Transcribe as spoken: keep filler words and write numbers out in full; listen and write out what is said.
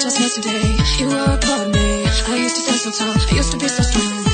just yesterday. You were a part of me. I used to stand so tall. I used to be so strong.